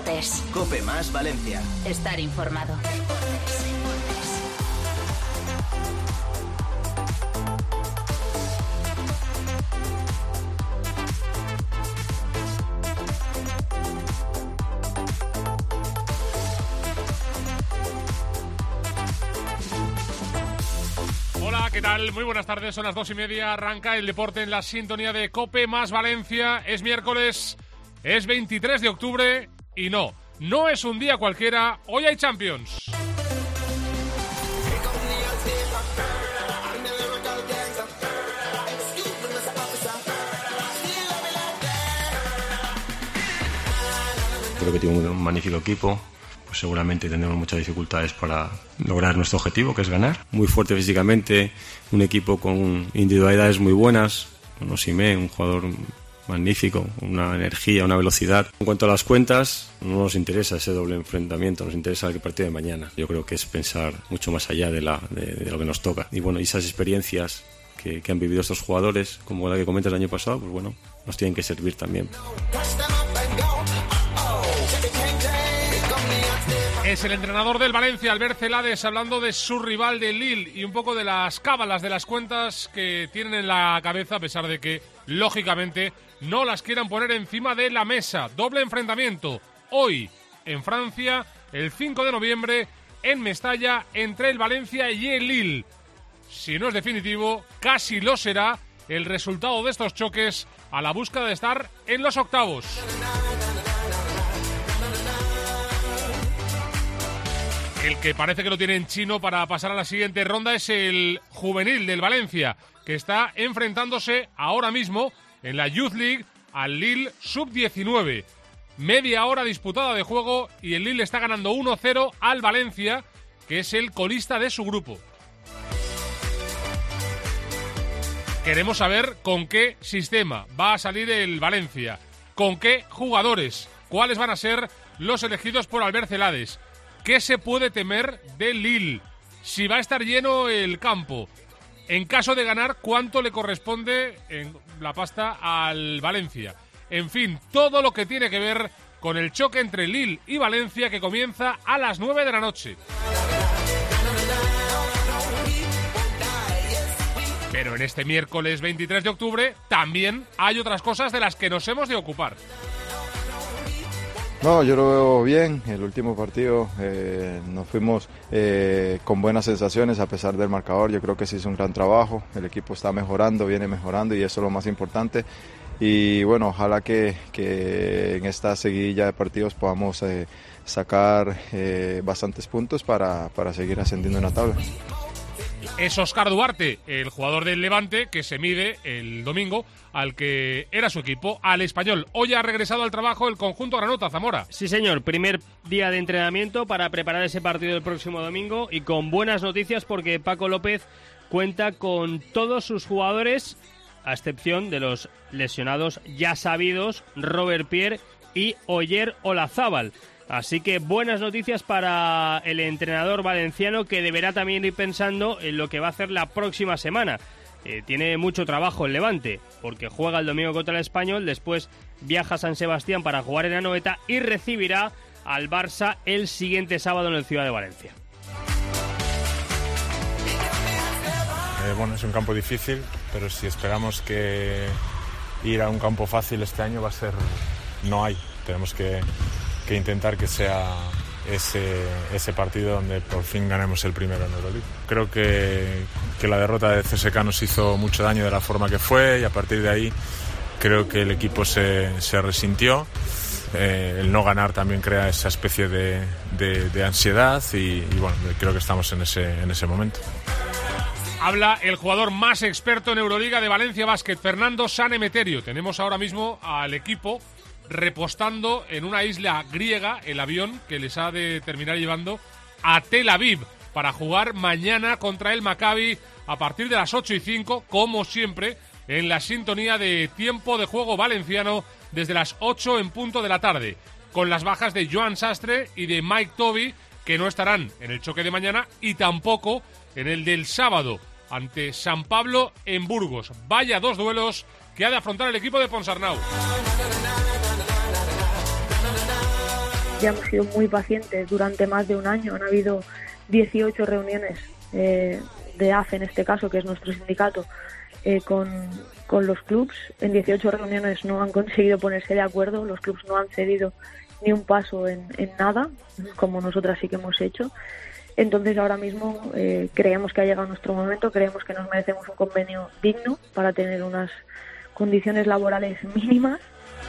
Deportes. COPE más Valencia. Estar informado. Hola, ¿qué tal? Muy buenas tardes, son las 2:30, arranca el deporte en la sintonía de COPE más Valencia. Es miércoles, es 23 de octubre y no es un día cualquiera, hoy hay Champions. Creo que tiene un magnífico equipo. Pues seguramente tendremos muchas dificultades para lograr nuestro objetivo, que es ganar. Muy fuerte físicamente, un equipo con individualidades muy buenas, con Osimhen, un jugador magnífico, una energía, una velocidad. En cuanto a las cuentas, no nos interesa ese doble enfrentamiento, nos interesa el partido de mañana. Yo creo que es pensar mucho más allá de lo que nos toca. Y bueno, esas experiencias que han vivido estos jugadores, como la que comentas el año pasado, pues bueno, nos tienen que servir también. Es el entrenador del Valencia, Albert Celades, hablando de su rival de Lille y un poco de las cábalas de las cuentas que tienen en la cabeza, a pesar de que, lógicamente, no las quieran poner encima de la mesa. Doble enfrentamiento, hoy en Francia, el 5 de noviembre, en Mestalla, entre el Valencia y el Lille. Si no es definitivo, casi lo será el resultado de estos choques a la búsqueda de estar en los octavos. El que parece que lo tiene en chino para pasar a la siguiente ronda es el juvenil del Valencia, que está enfrentándose ahora mismo en la Youth League al Lille Sub-19. Media hora disputada de juego y el Lille está ganando 1-0 al Valencia, que es el colista de su grupo. Queremos saber con qué sistema va a salir el Valencia, con qué jugadores, cuáles van a ser los elegidos por Albert Celades. ¿Qué se puede temer del Lille? Si va a estar lleno el campo. En caso de ganar, ¿cuánto le corresponde en la pasta al Valencia? En fin, todo lo que tiene que ver con el choque entre Lille y Valencia, que comienza a las 9 de la noche. Pero en este miércoles 23 de octubre también hay otras cosas de las que nos hemos de ocupar. No, yo lo veo bien. El último partido nos fuimos con buenas sensaciones a pesar del marcador. Yo creo que se hizo un gran trabajo. El equipo está mejorando, viene mejorando y eso es lo más importante. Y bueno, ojalá que en esta seguidilla de partidos podamos sacar bastantes puntos para seguir ascendiendo en la tabla. Es Óscar Duarte, el jugador del Levante, que se mide el domingo al que era su equipo, al Español. Hoy ha regresado al trabajo el conjunto granota, Zamora. Sí, señor. Primer día de entrenamiento para preparar ese partido del próximo domingo y con buenas noticias porque Paco López cuenta con todos sus jugadores, a excepción de los lesionados ya sabidos, Robert Pierre y Oyer Olazábal. Así que buenas noticias para el entrenador valenciano, que deberá también ir pensando en lo que va a hacer la próxima semana. Tiene mucho trabajo el Levante, porque juega el domingo contra el Español, después viaja a San Sebastián para jugar en Anoeta y recibirá al Barça el siguiente sábado en el Ciudad de Valencia. Bueno, es un campo difícil, pero si esperamos que ir a un campo fácil este año va a ser... No hay, tenemos que intentar que sea ese partido donde por fin ganemos el primero en Euroliga. Creo que la derrota de CSKA nos hizo mucho daño de la forma que fue y a partir de ahí creo que el equipo se resintió. El no ganar también crea esa especie de ansiedad y bueno, creo que estamos en ese momento. Habla el jugador más experto en Euroliga de Valencia Basket, Fernando Sanemeterio. Tenemos ahora mismo al equipo repostando en una isla griega el avión que les ha de terminar llevando a Tel Aviv para jugar mañana contra el Maccabi a partir de las 8:05, como siempre, en la sintonía de tiempo de juego valenciano desde las 8 en punto de la tarde, con las bajas de Joan Sastre y de Mike Toby, que no estarán en el choque de mañana y tampoco en el del sábado ante San Pablo en Burgos. Vaya dos duelos que ha de afrontar el equipo de Ponsarnau. ya hemos sido muy pacientes durante más de un año. Han habido 18 reuniones de AFE, en este caso, que es nuestro sindicato, con los clubs. En 18 reuniones no han conseguido ponerse de acuerdo, los clubs no han cedido ni un paso en nada, como nosotras sí que hemos hecho. Entonces ahora mismo creemos que ha llegado nuestro momento, creemos que nos merecemos un convenio digno para tener unas condiciones laborales mínimas.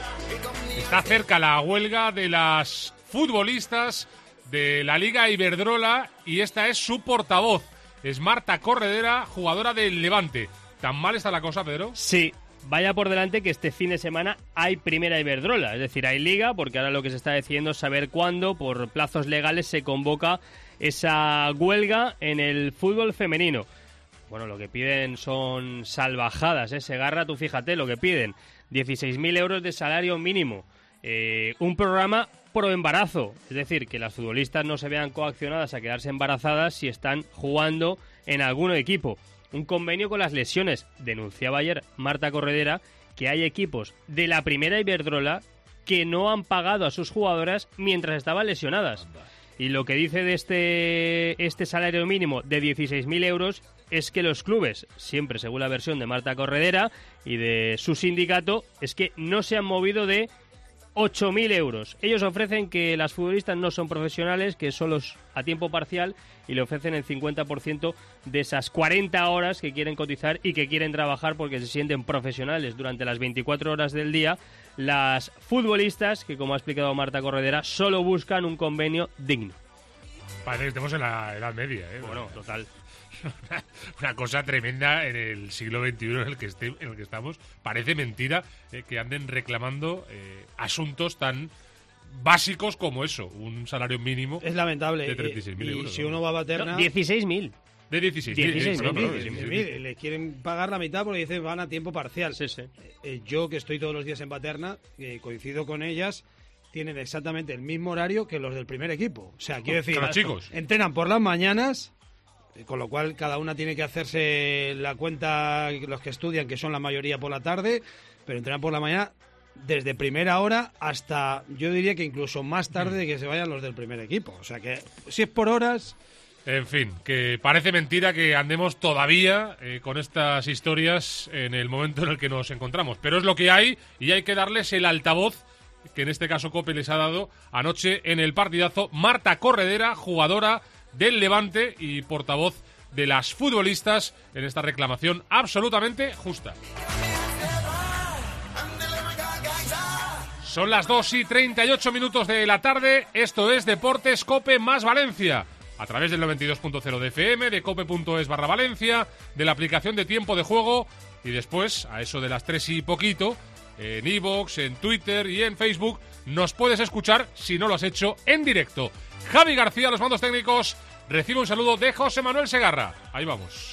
Está cerca la huelga de las futbolistas de la Liga Iberdrola y esta es su portavoz. Es Marta Corredera, jugadora del Levante. ¿Tan mal está la cosa, Pedro? Sí, vaya por delante que este fin de semana hay Primera Iberdrola, es decir, hay Liga, porque ahora lo que se está decidiendo es saber cuándo, por plazos legales, se convoca esa huelga en el fútbol femenino. Bueno, lo que piden son salvajadas, Segarra, tú fíjate lo que piden. 16.000 euros de salario mínimo. Un programa pro embarazo, es decir, que las futbolistas no se vean coaccionadas a quedarse embarazadas si están jugando en algún equipo. Un convenio con las lesiones. Denunciaba ayer Marta Corredera que hay equipos de la Primera Iberdrola que no han pagado a sus jugadoras mientras estaban lesionadas. Y lo que dice de este salario mínimo de 16.000 euros es que los clubes, siempre según la versión de Marta Corredera y de su sindicato, es que no se han movido de 8.000 euros. Ellos ofrecen que las futbolistas no son profesionales, que solo a tiempo parcial, y le ofrecen el 50% de esas 40 horas que quieren cotizar y que quieren trabajar porque se sienten profesionales durante las 24 horas del día. Las futbolistas, que como ha explicado Marta Corredera, solo buscan un convenio digno. Parece que estemos en la Edad Media, Bueno, total. Una cosa tremenda en el siglo XXI en el que estamos. Parece mentira que anden reclamando asuntos tan básicos como eso, un salario mínimo. Es lamentable. De 36.000 euros. Si uno va a Paterna... 16.000. De 16.000. 16.000. Les quieren pagar la mitad porque dicen van a tiempo parcial. Sí, sí. Yo, que estoy todos los días en Paterna, coincido con ellas, tienen exactamente el mismo horario que los del primer equipo. O sea, quiero decir, los chicos entrenan por las mañanas, con lo cual cada una tiene que hacerse la cuenta, los que estudian, que son la mayoría por la tarde, pero entrenan por la mañana desde primera hora hasta, yo diría que incluso más tarde de que se vayan los del primer equipo. O sea que, si es por horas... En fin, que parece mentira que andemos todavía con estas historias en el momento en el que nos encontramos. Pero es lo que hay y hay que darles el altavoz que en este caso COPE les ha dado anoche en el partidazo. Marta Corredera, jugadora del Levante y portavoz de las futbolistas en esta reclamación absolutamente justa. Son las 2:38 de la tarde. Esto es Deportes COPE más Valencia. A través del 92.0 de FM, de cope.es/Valencia, de la aplicación de Tiempo de Juego y después, a eso de las 3 y poquito, en iVoox, en Twitter y en Facebook, nos puedes escuchar si no lo has hecho en directo. Javi García, los mandos técnicos, recibe un saludo de José Manuel Segarra. Ahí vamos.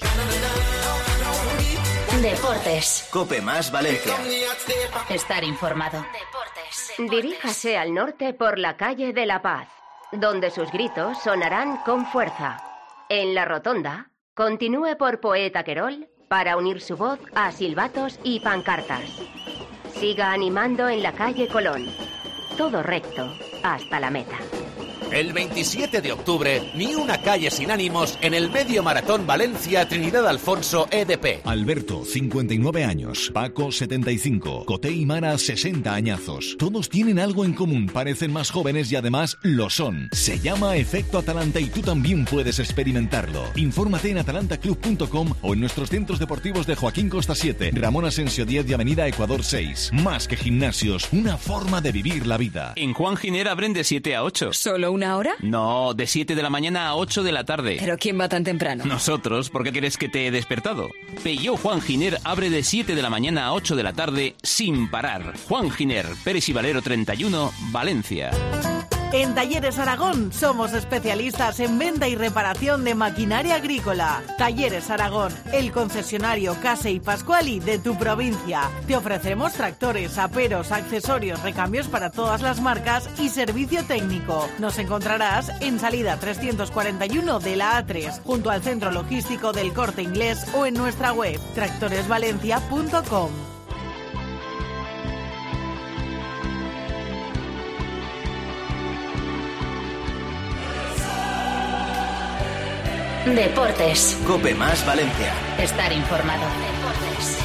Deportes. COPE más Valencia. Estar informado. Deportes. Diríjase al norte por la calle de La Paz, donde sus gritos sonarán con fuerza. En la rotonda, continúe por Poeta Querol para unir su voz a silbatos y pancartas. Siga animando en la calle Colón. Todo recto hasta la meta. El 27 de octubre, ni una calle sin ánimos en el Medio Maratón Valencia Trinidad Alfonso EDP. Alberto, 59 años. Paco, 75. Coté y Mara, 60 añazos. Todos tienen algo en común, parecen más jóvenes y además lo son. Se llama Efecto Atalanta y tú también puedes experimentarlo. Infórmate en atalantaclub.com o en nuestros centros deportivos de Joaquín Costa 7, Ramón Asensio 10 y Avenida Ecuador 6. Más que gimnasios, una forma de vivir la vida. En Juan Giner abren de 7 a 8. ¿Solo una hora? No, de 7 de la mañana a 8 de la tarde. ¿Pero quién va tan temprano? Nosotros, ¿por qué crees que te he despertado? Peugeot Juan Giner abre de 7 de la mañana a 8 de la tarde sin parar. Juan Giner, Pérez y Valero 31, Valencia. En Talleres Aragón somos especialistas en venta y reparación de maquinaria agrícola. Talleres Aragón, el concesionario Casey Pascuali de tu provincia. Te ofrecemos tractores, aperos, accesorios, recambios para todas las marcas y servicio técnico. Nos encontrarás en salida 341 de la A3, junto al centro logístico del Corte Inglés o en nuestra web tractoresvalencia.com. Deportes. COPE más Valencia. Estar informado. Deportes.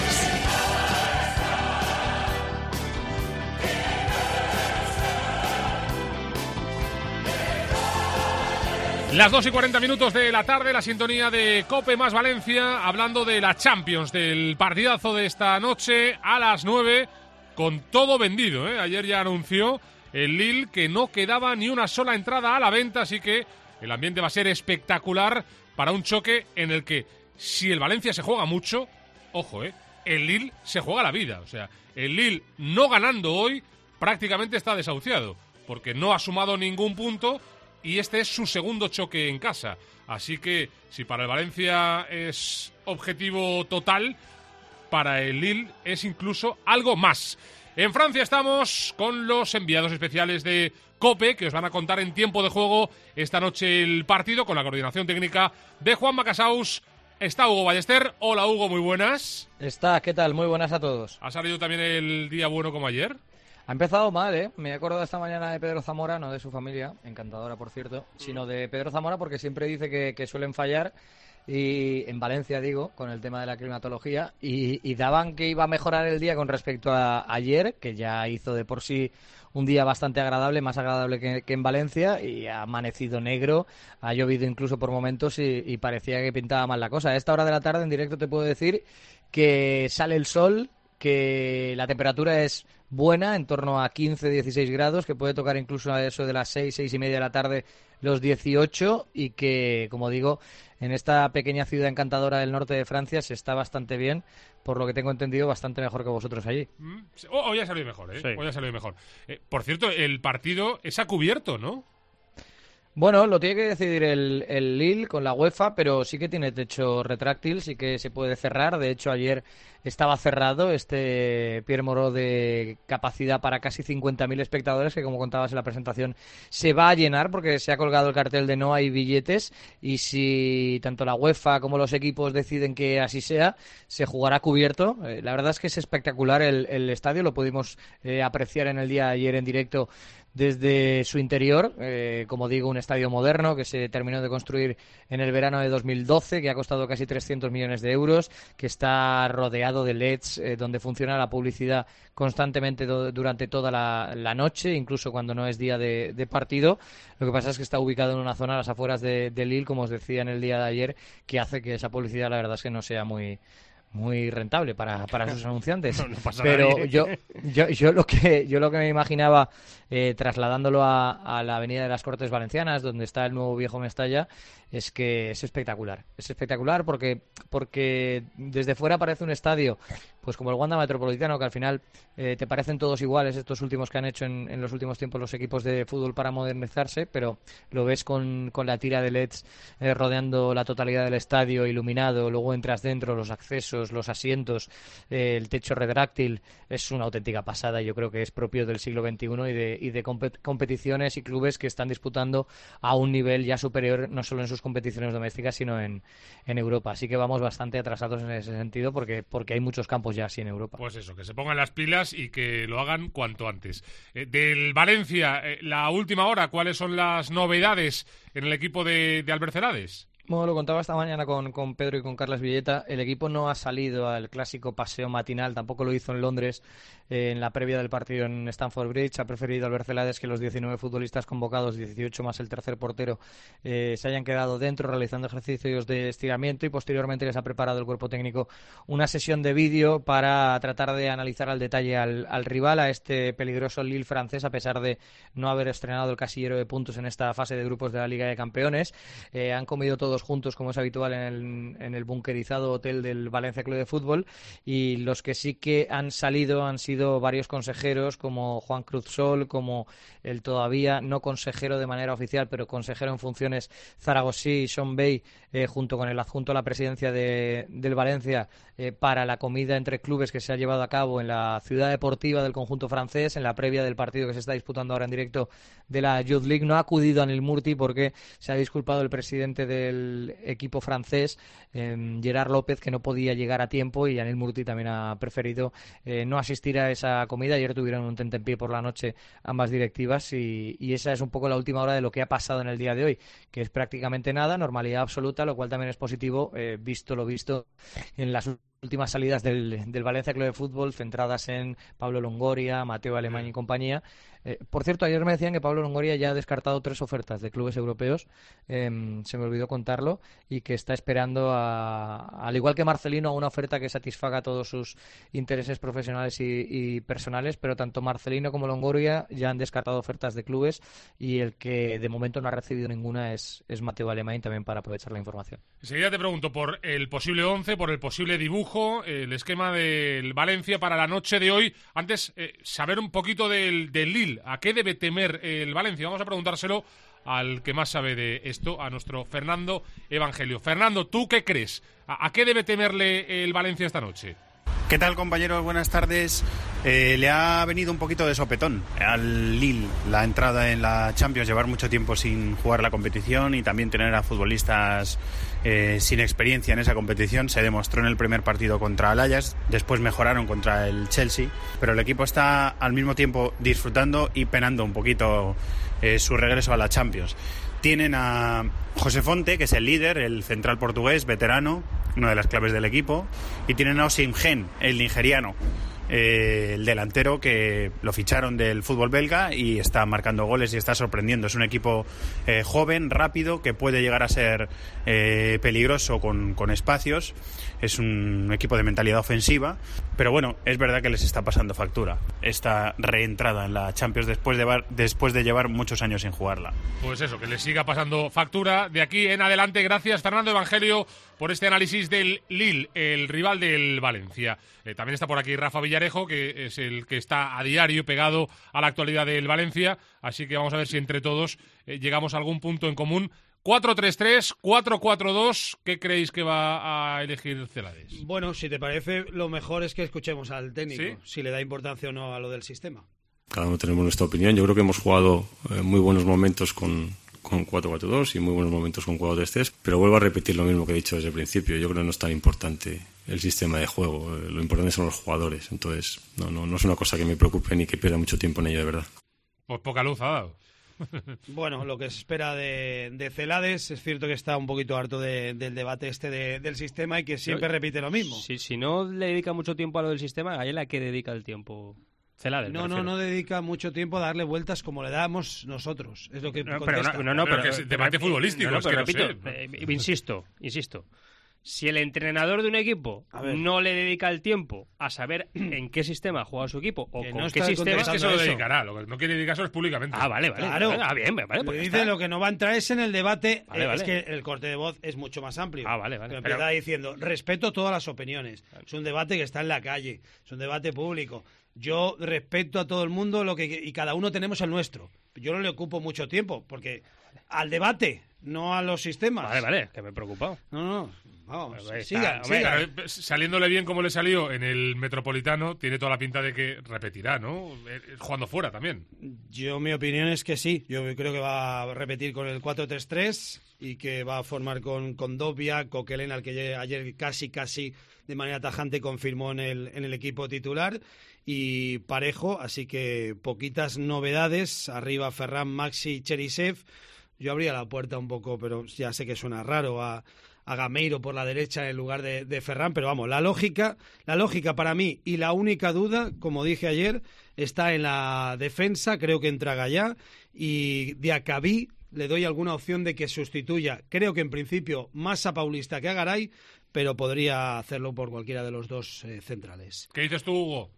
Las 2:40 de la tarde, la sintonía de COPE más Valencia, hablando de la Champions, del partidazo de esta noche a las 9, con todo vendido, ¿eh? Ayer ya anunció el Lille que no quedaba ni una sola entrada a la venta, así que el ambiente va a ser espectacular para un choque en el que, si el Valencia se juega mucho, ojo, el Lille se juega la vida. O sea, el Lille no ganando hoy prácticamente está desahuciado, porque no ha sumado ningún punto y este es su segundo choque en casa. Así que, si para el Valencia es objetivo total, para el Lille es incluso algo más. En Francia estamos con los enviados especiales de COPE, que os van a contar en tiempo de juego esta noche el partido, con la coordinación técnica de Juanma Casaus. Está Hugo Ballester. Hola, Hugo, muy buenas. ¿Qué tal? Muy buenas a todos. ¿Ha salido también el día bueno como ayer? Ha empezado mal, ¿eh? Me he acordado esta mañana de Pedro Zamora, no de su familia, encantadora por cierto, sino de Pedro Zamora, porque siempre dice que suelen fallar, y en Valencia digo, con el tema de la climatología, y daban que iba a mejorar el día con respecto a ayer, que ya hizo de por sí un día bastante agradable, más agradable que en Valencia, y ha amanecido negro, ha llovido incluso por momentos y parecía que pintaba mal la cosa. A esta hora de la tarde en directo te puedo decir que sale el sol, que la temperatura es buena, en torno a 15-16 grados, que puede tocar incluso a eso de las 6-6:30 de la tarde los 18, y que, como digo, en esta pequeña ciudad encantadora del norte de Francia se está bastante bien, por lo que tengo entendido, bastante mejor que vosotros allí. Hoy ha salido mejor, ¿eh? Sí. Hoy ha salido mejor. Por cierto, el partido es a cubierto, ¿no? Bueno, lo tiene que decidir el Lille con la UEFA, pero sí que tiene techo retráctil, sí que se puede cerrar. De hecho, ayer estaba cerrado este Pierre Moreau de capacidad para casi 50.000 espectadores, que como contabas en la presentación se va a llenar porque se ha colgado el cartel de no hay billetes, y si tanto la UEFA como los equipos deciden que así sea, se jugará cubierto. La verdad es que es espectacular el estadio, lo pudimos apreciar en el día de ayer en directo desde su interior, como digo, un estadio moderno que se terminó de construir en el verano de 2012, que ha costado casi 300 millones de euros, que está rodeado de LEDs, donde funciona la publicidad constantemente durante toda la noche, incluso cuando no es día de partido. Lo que pasa es que está ubicado en una zona a las afueras de Lille, como os decía en el día de ayer, que hace que esa publicidad, la verdad es que no sea muy rentable para sus anunciantes. No pasa pero nada. yo lo que me imaginaba, trasladándolo a la Avenida de las Cortes Valencianas, donde está el nuevo viejo Mestalla, es que es espectacular porque desde fuera parece un estadio pues como el Wanda Metropolitano, que al final te parecen todos iguales estos últimos que han hecho en los últimos tiempos los equipos de fútbol para modernizarse, pero lo ves con la tira de LEDs rodeando la totalidad del estadio, iluminado, luego entras dentro, los accesos, los asientos, el techo retráctil, es una auténtica pasada. Yo creo que es propio del siglo XXI y de competiciones y clubes que están disputando a un nivel ya superior, no solo en sus competiciones domésticas, sino en Europa. Así que vamos bastante atrasados en ese sentido, porque hay muchos campos ya así en Europa. Pues eso, que se pongan las pilas y que lo hagan cuanto antes. Del Valencia, la última hora, ¿cuáles son las novedades en el equipo de Albert Celades? Bueno, lo contaba esta mañana con Pedro y con Carles Villeta. El equipo no ha salido al clásico paseo matinal, tampoco lo hizo en Londres en la previa del partido en Stamford Bridge. Ha preferido Albert Celades que los 19 futbolistas convocados, 18 más el tercer portero, se hayan quedado dentro realizando ejercicios de estiramiento, y posteriormente les ha preparado el cuerpo técnico una sesión de vídeo para tratar de analizar al detalle al rival, a este peligroso Lille francés, a pesar de no haber estrenado el casillero de puntos en esta fase de grupos de la Liga de Campeones. Han comido todos juntos, como es habitual en el bunkerizado hotel del Valencia Club de Fútbol, y los que sí que han salido han sido varios consejeros, como Juan Cruz Sol, como el todavía no consejero de manera oficial, pero consejero en funciones, Zaragosí, Sean Bay, junto con el adjunto a la presidencia del Valencia, para la comida entre clubes que se ha llevado a cabo en la ciudad deportiva del conjunto francés, en la previa del partido que se está disputando ahora en directo de la Youth League. No ha acudido Anil Murti porque se ha disculpado el presidente del equipo francés, Gerard López, que no podía llegar a tiempo, y Anil Murti también ha preferido no asistir a a esa comida. Ayer tuvieron un tentempié por la noche ambas directivas y esa es un poco la última hora de lo que ha pasado en el día de hoy, que es prácticamente nada, normalidad absoluta, lo cual también es positivo, visto lo visto en las últimas salidas del Valencia Club de Fútbol, centradas en Pablo Longoria, Mateo Alemany y compañía. Por cierto, ayer me decían que Pablo Longoria ya ha descartado 3 ofertas de clubes europeos, se me olvidó contarlo, y que está esperando, al igual que Marcelino, a una oferta que satisfaga todos sus intereses profesionales y personales, pero tanto Marcelino como Longoria ya han descartado ofertas de clubes, y el que de momento no ha recibido ninguna es Mateo Alemany, también para aprovechar la información. Enseguida te pregunto por el posible 11, por el posible dibujo, el esquema del Valencia para la noche de hoy. Antes, saber un poquito del Lille. ¿A qué debe temer el Valencia? Vamos a preguntárselo al que más sabe de esto, a nuestro Fernando Evangelio. Fernando, ¿tú qué crees? ¿A qué debe temerle el Valencia esta noche? ¿Qué tal, compañeros? Buenas tardes. Le ha venido un poquito de sopetón al Lille la entrada en la Champions, llevar mucho tiempo sin jugar la competición y también tener a futbolistas sin experiencia en esa competición. Se demostró en el primer partido contra el Ajax, después mejoraron contra el Chelsea, pero el equipo está al mismo tiempo disfrutando y penando un poquito su regreso a la Champions. Tienen a José Fonte, que es el líder, el central portugués, veterano, una de las claves del equipo, y tienen a Osim Gen, el nigeriano, el delantero que lo ficharon del fútbol belga y está marcando goles y está sorprendiendo. Es un equipo joven, rápido, que puede llegar a ser peligroso con espacios. Es un equipo de mentalidad ofensiva, pero bueno, es verdad que les está pasando factura esta reentrada en la Champions después de llevar muchos años sin jugarla. Pues eso, que les siga pasando factura de aquí en adelante. Gracias, Fernando Evangelio, por este análisis del Lille, el rival del Valencia. También está por aquí Rafa Villarejo, que es el que está a diario pegado a la actualidad del Valencia, así que vamos a ver si entre todos llegamos a algún punto en común. 4-3-3, 4-4-2, ¿qué creéis que va a elegir Celades? Bueno, si te parece, lo mejor es que escuchemos al técnico, si le da importancia o no a lo del sistema. Cada uno tenemos nuestra opinión. Yo creo que hemos jugado muy buenos momentos con 4-4-2 y muy buenos momentos con 4-3-3, pero vuelvo a repetir lo mismo que he dicho desde el principio. Yo creo que no es tan importante el sistema de juego, lo importante son los jugadores. Entonces, no es una cosa que me preocupe ni que pierda mucho tiempo en ello, de verdad. Pues poca luz ha dado. Bueno, lo que se espera de Celades, es cierto que está un poquito harto del debate del sistema y que siempre repite lo mismo. Si no le dedica mucho tiempo a lo del sistema, ¿a él a qué dedica el tiempo? Celades, no dedica mucho tiempo a darle vueltas como le damos nosotros. Es lo que contesta. Pero que es debate futbolístico. Pero repito, insisto. Si el entrenador de un equipo no le dedica el tiempo a saber en qué sistema juega su equipo o con qué sistema... Es que se lo dedicará, lo que no quiere dedicarse es públicamente. Vale. Claro. Bien, vale, pues dice lo que no va a entrar es en el debate, es que el corte de voz es mucho más amplio. Vale. Empieza diciendo, respeto todas las opiniones. Es un debate que está en la calle, es un debate público. Yo respeto a todo el mundo y cada uno tenemos el nuestro. Yo no le ocupo mucho tiempo, porque al debate, no a los sistemas. Vale, que me he preocupado. No. Vamos, siga. Saliéndole bien como le salió en el Metropolitano, tiene toda la pinta de que repetirá, ¿no? Jugando fuera también. Mi opinión es que sí. Yo creo que va a repetir con el 4-3-3 y que va a formar con Dobia, Coquelin, al que ayer casi de manera tajante confirmó en el equipo titular, y Parejo, así que poquitas novedades. Arriba Ferran, Maxi y Cherisev. Yo abría la puerta un poco, pero ya sé que suena raro, a Gameiro por la derecha en lugar de Ferran, pero vamos, la lógica para mí y la única duda, como dije ayer, está en la defensa. Creo que entra Gallá, y Diacabí le doy alguna opción de que sustituya, creo que en principio más a Paulista que a Garay, pero podría hacerlo por cualquiera de los dos centrales. ¿Qué dices tú, Hugo?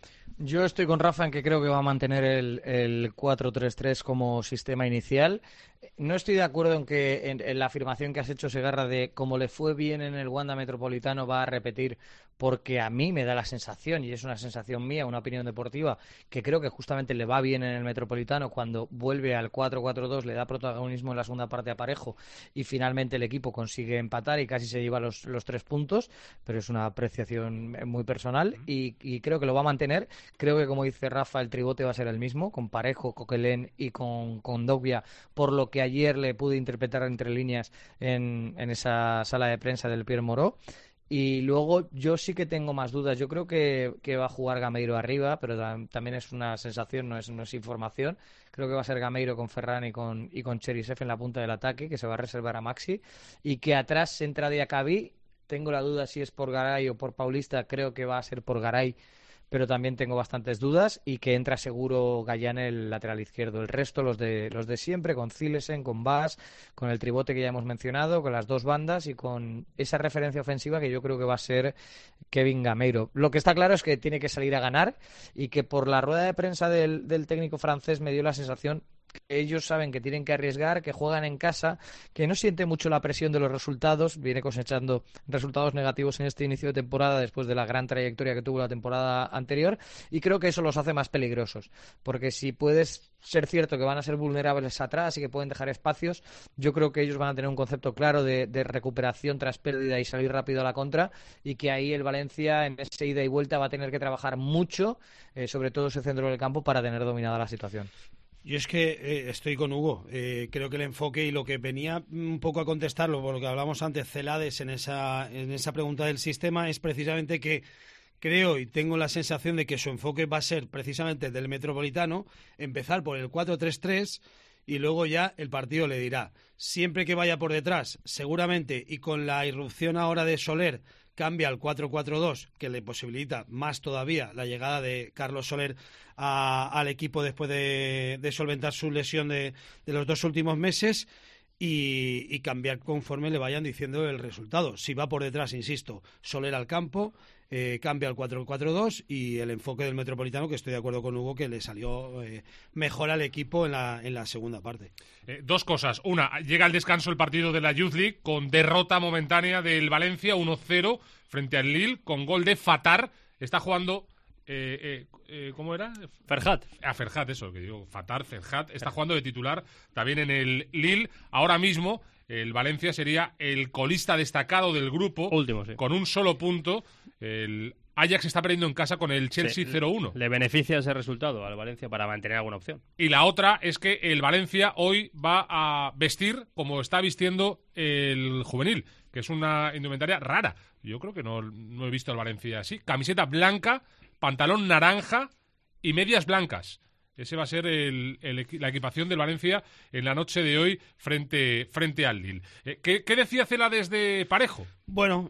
Yo estoy con Rafa en que creo que va a mantener el 4-3-3 como sistema inicial. No estoy de acuerdo en la afirmación que has hecho, Segarra, de como le fue bien en el Wanda Metropolitano va a repetir, porque a mí me da la sensación, y es una sensación mía, una opinión deportiva, que creo que justamente le va bien en el Metropolitano cuando vuelve al 4-4-2, le da protagonismo en la segunda parte a Parejo y finalmente el equipo consigue empatar y casi se lleva los 3 puntos, pero es una apreciación muy personal y creo que lo va a mantener. Creo que, como dice Rafa, el tribote va a ser el mismo, con Parejo, Coquelin y con Dobia, por lo que ayer le pude interpretar entre líneas en esa sala de prensa del Pierre Moreau. Y luego yo sí que tengo más dudas. Yo creo que va a jugar Gameiro arriba, pero también es una sensación, no es información. Creo que va a ser Gameiro con Ferran y con Cherisev en la punta del ataque, que se va a reservar a Maxi. Y que atrás entra Diacabí. Tengo la duda si es por Garay o por Paulista. Creo que va a ser por Garay, pero también tengo bastantes dudas. Y que entra seguro Gallán el lateral izquierdo. El resto, los de siempre, con Zilesen, con Bas, con el tribote que ya hemos mencionado, con las dos bandas y con esa referencia ofensiva que yo creo que va a ser Kevin Gameiro. Lo que está claro es que tiene que salir a ganar, y que por la rueda de prensa del técnico francés me dio la sensación que ellos saben que tienen que arriesgar, que juegan en casa, que no siente mucho la presión de los resultados, viene cosechando resultados negativos en este inicio de temporada después de la gran trayectoria que tuvo la temporada anterior, y creo que eso los hace más peligrosos, porque si puedes ser cierto que van a ser vulnerables atrás y que pueden dejar espacios, yo creo que ellos van a tener un concepto claro de recuperación tras pérdida y salir rápido a la contra, y que ahí el Valencia en ese ida y vuelta va a tener que trabajar mucho, sobre todo ese centro del campo, para tener dominada la situación. Yo es que estoy con Hugo. Creo que el enfoque y lo que venía un poco a contestarlo, por lo que hablamos antes, Celades, en esa pregunta del sistema, es precisamente que creo y tengo la sensación de que su enfoque va a ser precisamente del Metropolitano, empezar por el 4-3-3 y luego ya el partido le dirá. Siempre que vaya por detrás, seguramente, y con la irrupción ahora de Soler, cambia al 4-4-2, que le posibilita más todavía la llegada de Carlos Soler al equipo después de solventar su lesión de los 2 últimos meses, y cambiar conforme le vayan diciendo el resultado. Si va por detrás, insisto, Soler al campo, cambia al 4-4-2, y el enfoque del Metropolitano, que estoy de acuerdo con Hugo, que le salió mejor al equipo en la segunda parte. 2 cosas. Una, llega al descanso el partido de la Youth League con derrota momentánea del Valencia 1-0 frente al Lille, con gol de Fatar. Está jugando... ¿cómo era? Ferhat. Ferhat, eso, que digo, Fatar, Ferhat. Está jugando de titular también en el Lille. Ahora mismo el Valencia sería el colista destacado del grupo, último, sí, con un solo punto. El Ajax está perdiendo en casa con el Chelsea 0-1. Le beneficia ese resultado al Valencia para mantener alguna opción. Y la otra es que el Valencia hoy va a vestir como está vistiendo el juvenil, que es una indumentaria rara. Yo creo que no he visto al Valencia así. Camiseta blanca, pantalón naranja y medias blancas. Ese va a ser la equipación del Valencia en la noche de hoy frente al Lille. ¿Qué decía Celades de Parejo? Bueno,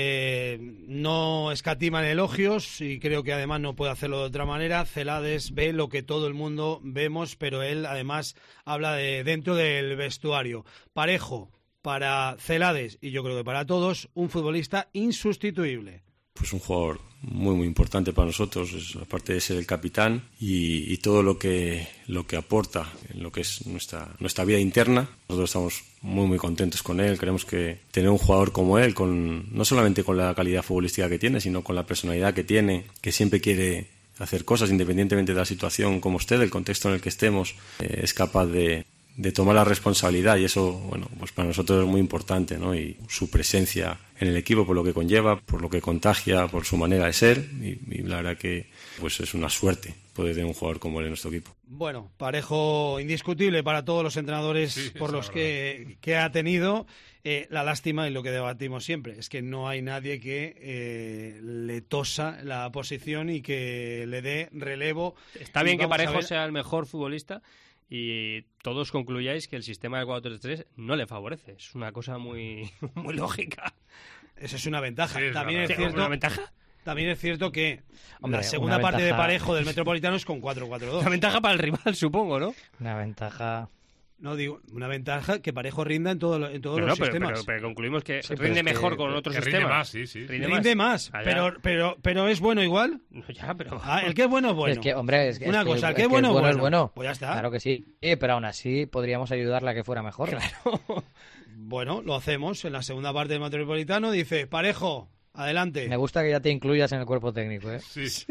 no escatiman elogios, y creo que además no puede hacerlo de otra manera. Celades ve lo que todo el mundo vemos, pero él además habla de dentro del vestuario. Parejo, para Celades, y yo creo que para todos, un futbolista insustituible. Pues un jugador muy muy importante para nosotros, aparte de ser el capitán y todo lo que aporta en lo que es nuestra vida interna. Nosotros estamos muy muy contentos con él. Creemos que tener un jugador como él, no solamente con la calidad futbolística que tiene, sino con la personalidad que tiene, que siempre quiere hacer cosas independientemente de la situación como esté, del contexto en el que estemos, es capaz de tomar la responsabilidad, y eso, bueno, pues para nosotros es muy importante, ¿no? Y su presencia en el equipo, por lo que conlleva, por lo que contagia, por su manera de ser, y la verdad que pues es una suerte poder tener un jugador como él en nuestro equipo. Bueno, Parejo indiscutible para todos los entrenadores, sí, por los que ha tenido. La lástima, y lo que debatimos siempre, es que no hay nadie que le tosa la posición y que le dé relevo. Está bien que Parejo sea el mejor futbolista, y todos concluyáis que el sistema de 4-3-3 no le favorece. Es una cosa muy, muy lógica. Esa es una ventaja. Sí, también es cierto, ¿una ventaja? También es cierto que la segunda parte de Parejo del Metropolitano es con 4-4-2. Una ventaja para el rival, supongo, ¿no? Una ventaja... No digo, una ventaja que Parejo rinda en todos los sistemas. Pero concluimos que rinde mejor con otros sistemas. Rinde más, sí. Rinde más, pero ¿es bueno igual? No, ya, pero... el que es bueno es bueno. Es que, hombre, una cosa, el que es bueno es bueno. Pues ya está. Claro que sí, pero aún así podríamos ayudarle a que fuera mejor. Claro. Bueno, lo hacemos en la segunda parte del Metropolitano. Dice, Parejo, adelante. Me gusta que ya te incluyas en el cuerpo técnico, ¿eh? Sí.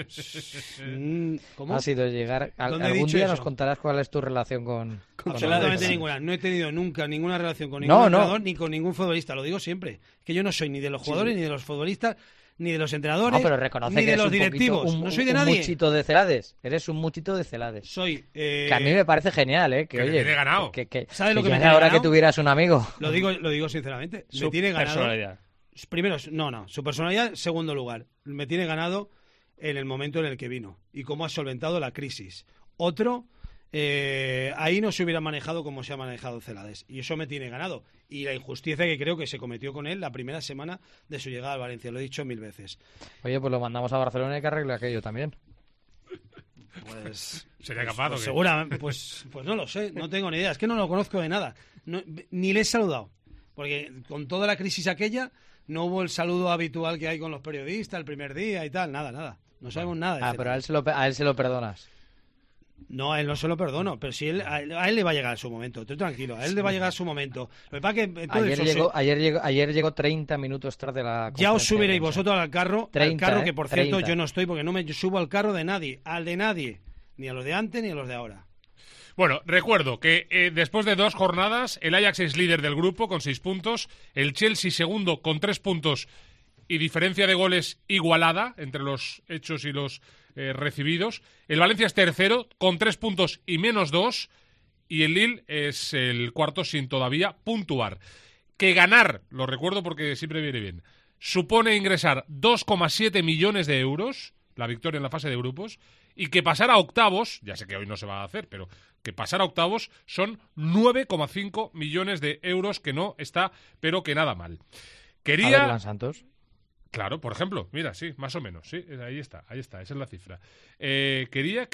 ¿Cómo? Ha sido llegar... Algún día nos contarás cuál es tu relación con absolutamente ninguna. No he tenido nunca ninguna relación con ningún entrenador ni con ningún futbolista. Lo digo siempre. Que yo no soy ni de los jugadores, ni de los futbolistas, ni de los entrenadores, pero reconoce ni que de los directivos. No soy de nadie. Un muchito de Celades. Eres un muchito de Celades. Soy... Que a mí me parece genial, ¿eh? Que oye, me tiene ganado. ¿Sabes lo que me tiene ahora ganado? Que tuvieras un amigo. Lo digo sinceramente. Me tiene ganado. Personalidad. Primero, su personalidad, segundo lugar. Me tiene ganado en el momento en el que vino y cómo ha solventado la crisis. Otro, ahí no se hubiera manejado como se ha manejado Celades. Y eso me tiene ganado. Y la injusticia que creo que se cometió con él la primera semana de su llegada al Valencia. Lo he dicho 1000 veces. Oye, pues lo mandamos a Barcelona y que arregle aquello también. Pues sería capaz, pues seguramente, pues no lo sé, no tengo ni idea. Es que no lo conozco de nada. Ni le he saludado. Porque con toda la crisis aquella no hubo el saludo habitual que hay con los periodistas el primer día y tal. Nada. No sabemos nada. Pero a él se lo perdonas. No, a él no se lo perdono, pero si a él le va a llegar su momento. Estoy tranquilo, a él le va a llegar su momento. Lo que pasa que ayer llegó 30 minutos tras de la... Ya os subiréis vosotros al carro, 30, que por cierto 30. Yo no estoy porque no me subo al carro de nadie, al de nadie, ni a los de antes ni a los de ahora. Bueno, recuerdo que después de 2 jornadas, el Ajax es líder del grupo con 6 puntos, el Chelsea segundo con 3 puntos y diferencia de goles igualada entre los hechos y los recibidos. El Valencia es tercero con 3 puntos y menos 2 y el Lille es el cuarto sin todavía puntuar. Que ganar, lo recuerdo porque siempre viene bien, supone ingresar 2,7 millones de euros, la victoria en la fase de grupos, y que pasar a octavos, ya sé que hoy no se va a hacer, pero que pasar a octavos son 9,5 millones de euros, que no está, pero que nada mal. A ver, Santos. Claro, por ejemplo, mira, sí, más o menos, sí, ahí está, esa es la cifra. Quería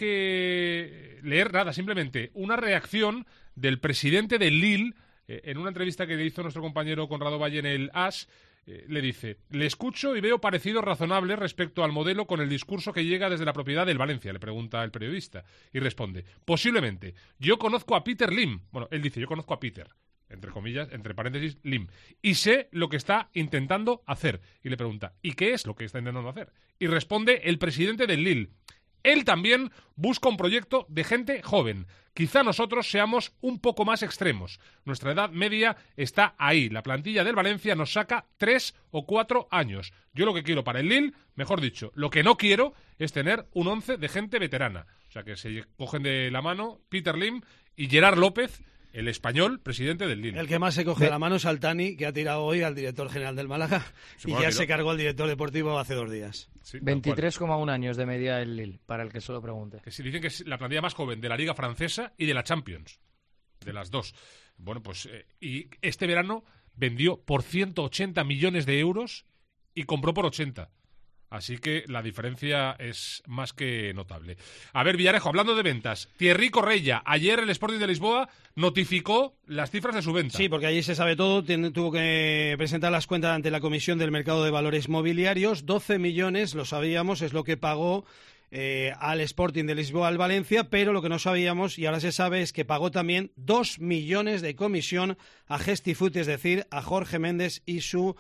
leer simplemente una reacción del presidente del Lille, en una entrevista que le hizo nuestro compañero Conrado Valle en el AS, le dice: le escucho y veo parecidos razonables respecto al modelo con el discurso que llega desde la propiedad del Valencia, le pregunta el periodista, y responde: posiblemente, yo conozco a Peter Lim, bueno, él dice, yo conozco a Peter, entre comillas, entre paréntesis, Lim, y sé lo que está intentando hacer. Y le pregunta, ¿y qué es lo que está intentando hacer? Y responde el presidente del Lille: él también busca un proyecto de gente joven. Quizá nosotros seamos un poco más extremos. Nuestra edad media está ahí. La plantilla del Valencia nos saca 3 o 4 años. Yo lo que quiero para el Lille, mejor dicho, lo que no quiero es tener un 11 de gente veterana. O sea, que se cogen de la mano Peter Lim y Gerard López, el español, presidente del Lille. El que más se coge la mano es Altani, que ha tirado hoy al director general del Málaga y ya se cargó al director deportivo hace 2 días. Sí, 23,1 años de media el Lille, para el que se lo pregunte. Que sí, dicen que es la plantilla más joven de la Liga Francesa y de la Champions, de las dos. Bueno, pues y este verano vendió por 180 millones de euros y compró por 80. Así que la diferencia es más que notable. A ver, Villarejo, hablando de ventas, Thierry Correia, ayer el Sporting de Lisboa notificó las cifras de su venta. Sí, porque allí se sabe todo, tuvo que presentar las cuentas ante la Comisión del Mercado de Valores Mobiliarios, 12 millones, lo sabíamos, es lo que pagó al Sporting de Lisboa al Valencia, pero lo que no sabíamos y ahora se sabe es que pagó también 2 millones de comisión a Gestifood, es decir, a Jorge Méndez y su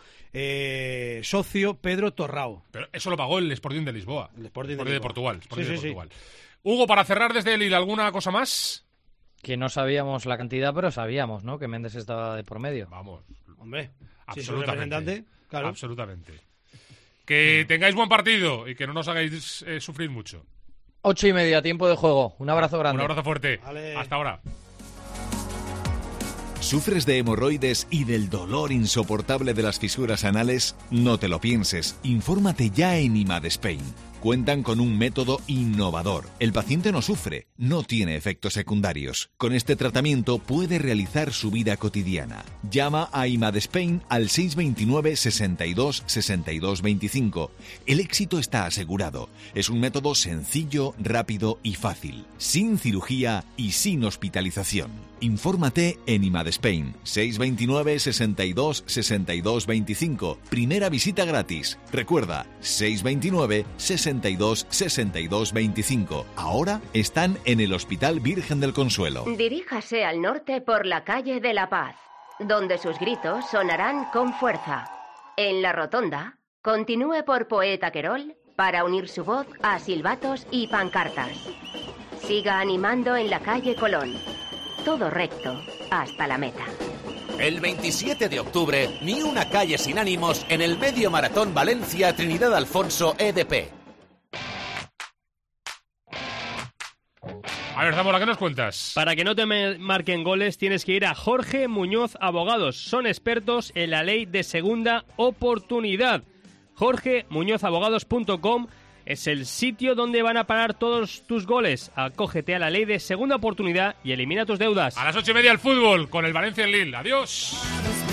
socio Pedro Torrao. Pero eso lo pagó el Sporting de Lisboa. El Sporting de Portugal. Sí. Hugo, para cerrar desde el Lille, ¿alguna cosa más? Que no sabíamos la cantidad, pero sabíamos, ¿no? Que Méndez estaba de por medio. Vamos. Hombre, absolutamente. Claro. Absolutamente. Que tengáis buen partido y que no nos hagáis sufrir mucho. 8:30, tiempo de juego. Un abrazo grande. Un abrazo fuerte. Vale. Hasta ahora. ¿Sufres de hemorroides y del dolor insoportable de las fisuras anales? No te lo pienses. Infórmate ya en IMAD Spain. Cuentan con un método innovador. El paciente no sufre, no tiene efectos secundarios. Con este tratamiento puede realizar su vida cotidiana. Llama a IMAD Spain al 629 62 62 25. El éxito está asegurado. Es un método sencillo, rápido y fácil. Sin cirugía y sin hospitalización. Infórmate en IMAD Spain. 629 62 62 25. Primera visita gratis. Recuerda, 629 62 62 25. Ahora están en el Hospital Virgen del Consuelo. Diríjase al norte por la calle de la Paz, donde sus gritos sonarán con fuerza. En la rotonda, continúe por Poeta Querol para unir su voz a silbatos y pancartas. Siga animando en la calle Colón. Todo recto hasta la meta. El 27 de octubre, ni una calle sin ánimos en el Medio Maratón Valencia Trinidad Alfonso EDP. A ver, Zamora, ¿qué nos cuentas? Para que no te marquen goles tienes que ir a Jorge Muñoz Abogados. Son expertos en la ley de segunda oportunidad. jorgemuñozabogados.com es el sitio donde van a parar todos tus goles. Acógete a la ley de segunda oportunidad y elimina tus deudas. A las 8:30 el fútbol con el Valencia en Lille. Adiós.